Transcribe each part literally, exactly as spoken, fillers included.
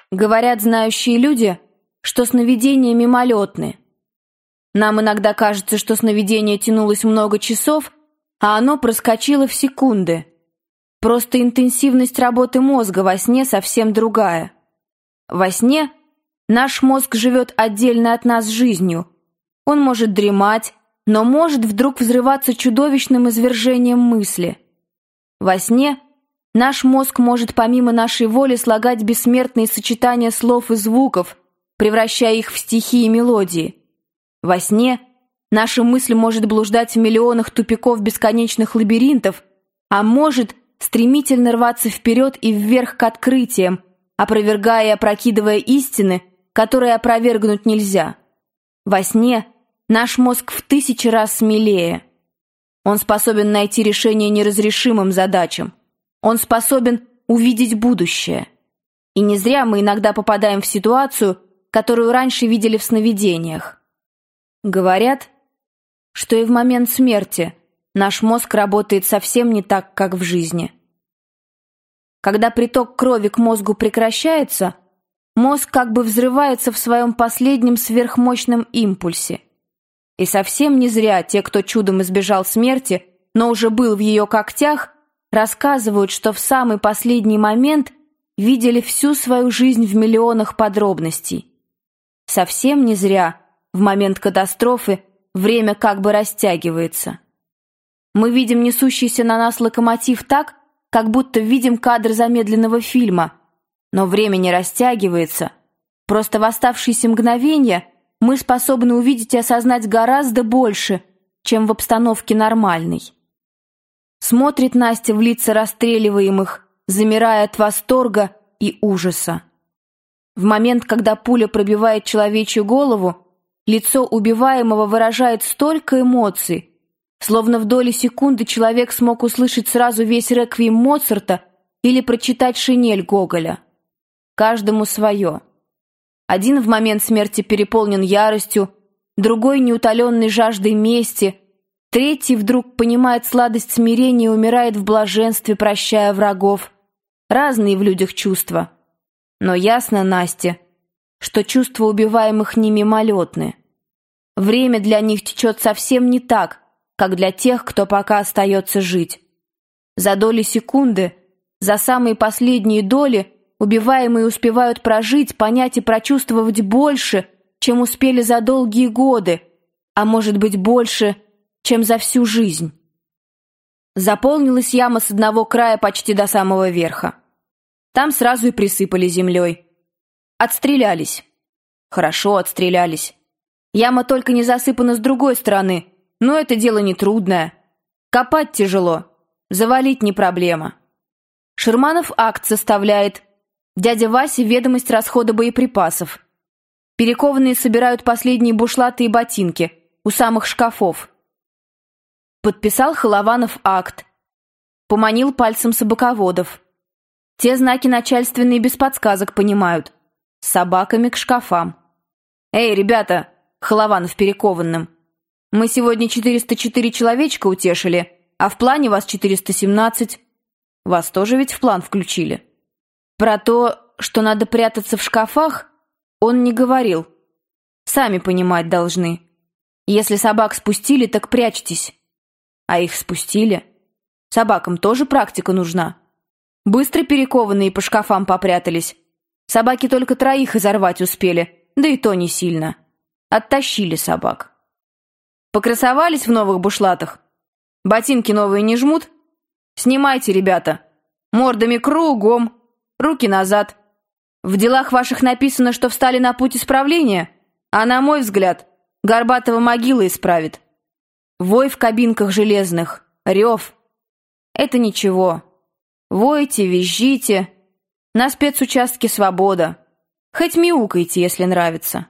Говорят знающие люди, что сновидения мимолетны. Нам иногда кажется, что сновидение тянулось много часов, а оно проскочило в секунды. Просто интенсивность работы мозга во сне совсем другая. Во сне наш мозг живет отдельно от нас жизнью. Он может дремать, но может вдруг взрываться чудовищным извержением мысли. Во сне наш мозг может помимо нашей воли слагать бессмертные сочетания слов и звуков, превращая их в стихи и мелодии. Во сне наша мысль может блуждать в миллионах тупиков бесконечных лабиринтов, а может стремительно рваться вперед и вверх к открытиям, опровергая и опрокидывая истины, которые опровергнуть нельзя. Во сне наш мозг в тысячи раз смелее. Он способен найти решение неразрешимым задачам. Он способен увидеть будущее. И не зря мы иногда попадаем в ситуацию, которую раньше видели в сновидениях. Говорят, что и в момент смерти наш мозг работает совсем не так, как в жизни. Когда приток крови к мозгу прекращается, мозг как бы взрывается в своем последнем сверхмощном импульсе. И совсем не зря те, кто чудом избежал смерти, но уже был в ее когтях, рассказывают, что в самый последний момент видели всю свою жизнь в миллионах подробностей. Совсем не зря в момент катастрофы время как бы растягивается. Мы видим несущийся на нас локомотив так, как будто видим кадр замедленного фильма, но время не растягивается. Просто в оставшиеся мгновения мы способны увидеть и осознать гораздо больше, чем в обстановке нормальной. Смотрит Настя в лица расстреливаемых, замирая от восторга и ужаса. В момент, когда пуля пробивает человечью голову, лицо убиваемого выражает столько эмоций, словно в доли секунды человек смог услышать сразу весь реквием Моцарта или прочитать шинель Гоголя. Каждому свое. Один в момент смерти переполнен яростью, другой неутоленной жаждой мести, третий вдруг понимает сладость смирения и умирает в блаженстве, прощая врагов. Разные в людях чувства. Но ясно, Насте, что чувства убиваемых не мимолетны. Время для них течет совсем не так, как для тех, кто пока остается жить. За доли секунды, за самые последние доли, убиваемые успевают прожить, понять и прочувствовать больше, чем успели за долгие годы, а может быть больше, чем за всю жизнь. Заполнилась яма с одного края почти до самого верха. Там сразу и присыпали землей. Отстрелялись. Хорошо отстрелялись. Яма только не засыпана с другой стороны, но это дело нетрудное. Копать тяжело, завалить не проблема. Шерманов акт составляет. Дядя Вася ведомость расхода боеприпасов. Перекованные собирают последние бушлаты и ботинки у самых шкафов. Подписал Холованов акт. Поманил пальцем собаководов. Те знаки начальственные без подсказок понимают. С собаками к шкафам. «Эй, ребята!» — Холованов перекованным. «Мы сегодня четыреста четыре человечка утешили, а в плане вас четыреста семнадцать. Вас тоже ведь в план включили?» Про то, что надо прятаться в шкафах, он не говорил. Сами понимать должны. Если собак спустили, так прячьтесь. А их спустили. Собакам тоже практика нужна. Быстро перекованные по шкафам попрятались. Собаки только троих изорвать успели, да и то не сильно. Оттащили собак. Покрасовались в новых бушлатах? Ботинки новые не жмут? Снимайте, ребята. Мордами кругом. Руки назад. В делах ваших написано, что встали на путь исправления, а на мой взгляд, Горбатова могила исправит. Вой в кабинках железных, рев. Это ничего. Войте, визжите. На спецучастке свобода. Хоть мяукайте, если нравится.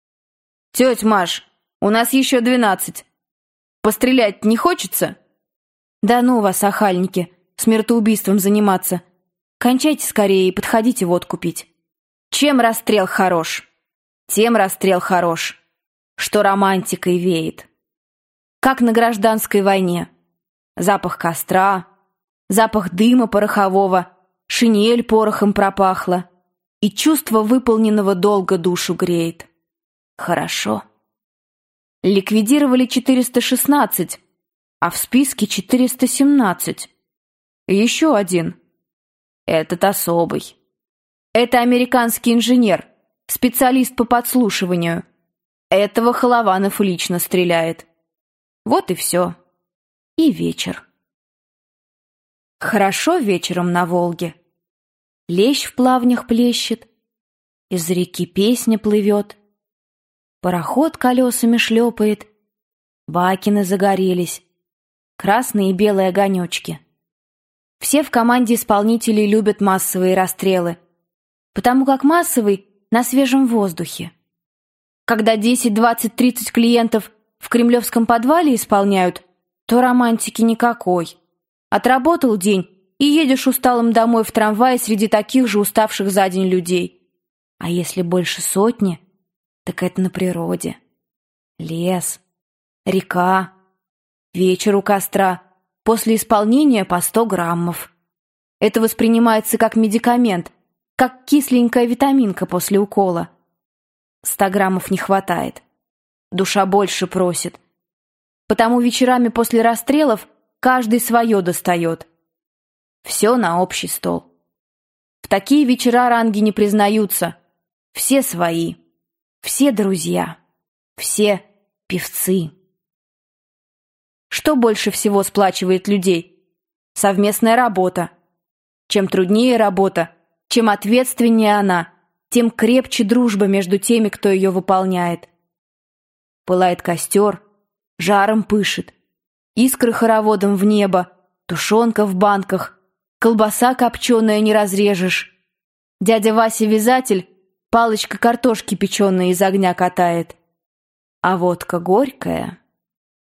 Тетя Маш, у нас еще двенадцать. Пострелять не хочется? Да ну вас, охальники, смертоубийством заниматься. Кончайте скорее и подходите водку пить. Чем расстрел хорош? Тем расстрел хорош, что романтикой веет. Как на гражданской войне. Запах костра, запах дыма порохового, шинель порохом пропахла. и чувство выполненного долга душу греет. Хорошо. Ликвидировали четыреста шестнадцать, а в списке четыреста семнадцать. И еще один. Этот особый. Это американский инженер, специалист по подслушиванию. Этого Холованов лично стреляет. Вот и все. И вечер. Хорошо вечером на Волге. Лещ в плавнях плещет, из реки песня плывет, пароход колесами шлепает, бакины загорелись, красные и белые огонечки. Все в команде исполнителей любят массовые расстрелы, потому как массовый на свежем воздухе. Когда десять, двадцать, тридцать клиентов в кремлевском подвале исполняют, то романтики никакой. Отработал день и едешь усталым домой в трамвае среди таких же уставших за день людей. А если больше сотни, так это на природе. Лес, река, вечер у костра, после исполнения по сто граммов. Это воспринимается как медикамент, как кисленькая витаминка после укола. Ста граммов не хватает. Душа больше просит. Потому вечерами после расстрелов каждый свое достает. Все на общий стол. В такие вечера ранги не признаются. Все свои. Все друзья. Все певцы. Что больше всего сплачивает людей? Совместная работа. Чем труднее работа, чем ответственнее она, тем крепче дружба между теми, кто ее выполняет. Пылает костер, жаром пышет, искры хороводом в небо, тушенка в банках, колбаса копченая не разрежешь. Дядя Вася-вязатель палочка картошки печеной из огня катает. А водка горькая.